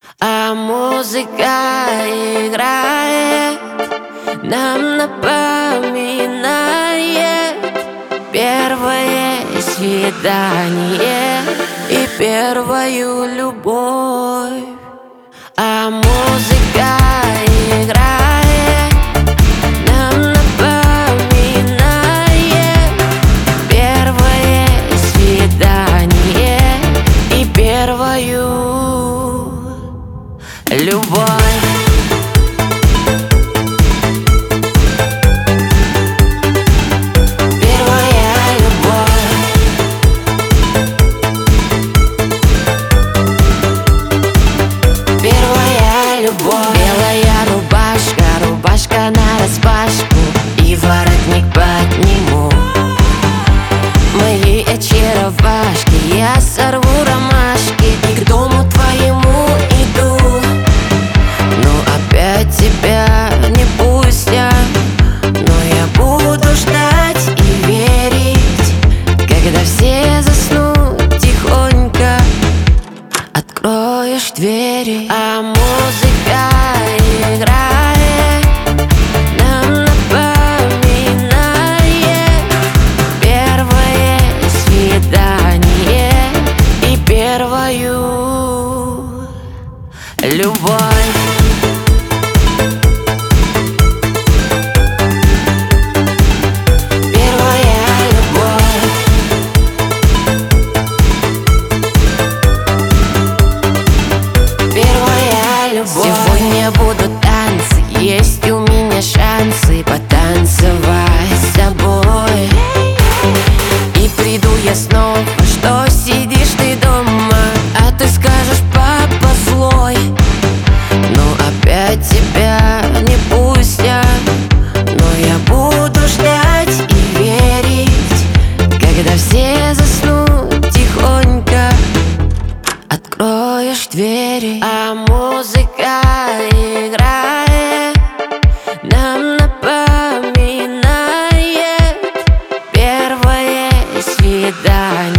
А музыка играет, нам напоминает первое свидание и первую любовь. А музыка играет, нам напоминает первое свидание и первую любовь. Белая рубашка нараспашку и воротник подниму. Мои очаровашки, я сорву ромашки и к дому твоему иду. Но опять тебя не пустят, но я буду ждать и верить, когда все заснут тихонько, откроешь двери. А музыка играет, нам напоминает первое свидание и первую любовь. Сегодня будут танцы, есть у меня шансы потанцевать с тобой. И приду я снова, что сидишь ты дома, а ты скажешь: папа злой. Но опять тебя не пустят, но я буду ждать и верить, когда все заснут тихонько, откроешь двери. А музыка играет, нам напоминает первое свидание